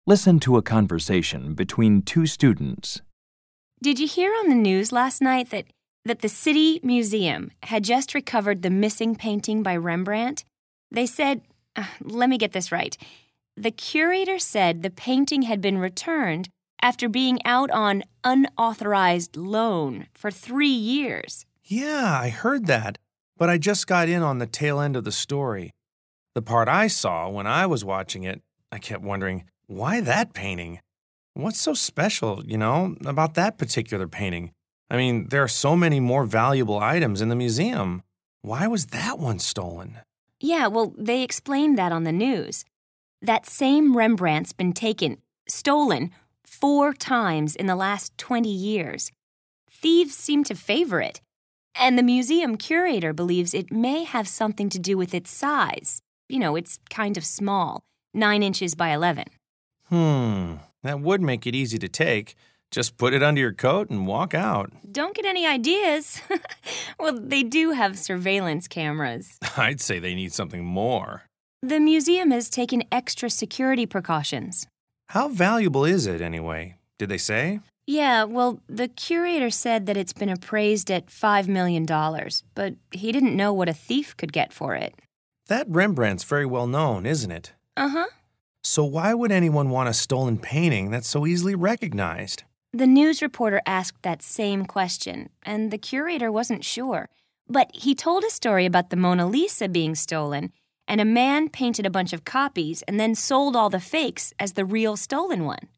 Listen to a conversation between two students. Did you hear on the news last night that the City Museum had just recovered the missing painting by Rembrandt? They said, let me get this right. The curator said the painting had been returned after being out on unauthorized loan for 3 years. Yeah, I heard that, but I just got in on the tail end of the story. The part I saw when I was watching it, I kept wondering, why that painting? What's so special, about that particular painting? I mean, there are so many more valuable items in the museum. Why was that one stolen? Yeah, well, they explained that on the news. That same Rembrandt's been stolen 4 times in the last 20 years. Thieves seem to favor it, and the museum curator believes it may have something to do with its size. It's kind of small, 9 inches by 11. That would make it easy to take. Just put it under your coat and walk out. Don't get any ideas. Well, they do have surveillance cameras. I'd say they need something more. The museum has taken extra security precautions. How valuable is it, anyway? Did they say? Yeah, well, the curator said that it's been appraised at $5 million, but he didn't know what a thief could get for it. That Rembrandt's very well known, isn't it? Uh-huh. So why would anyone want a stolen painting that's so easily recognized? The news reporter asked that same question, and the curator wasn't sure. But he told a story about the Mona Lisa being stolen, and a man painted a bunch of copies and then sold all the fakes as the real stolen one.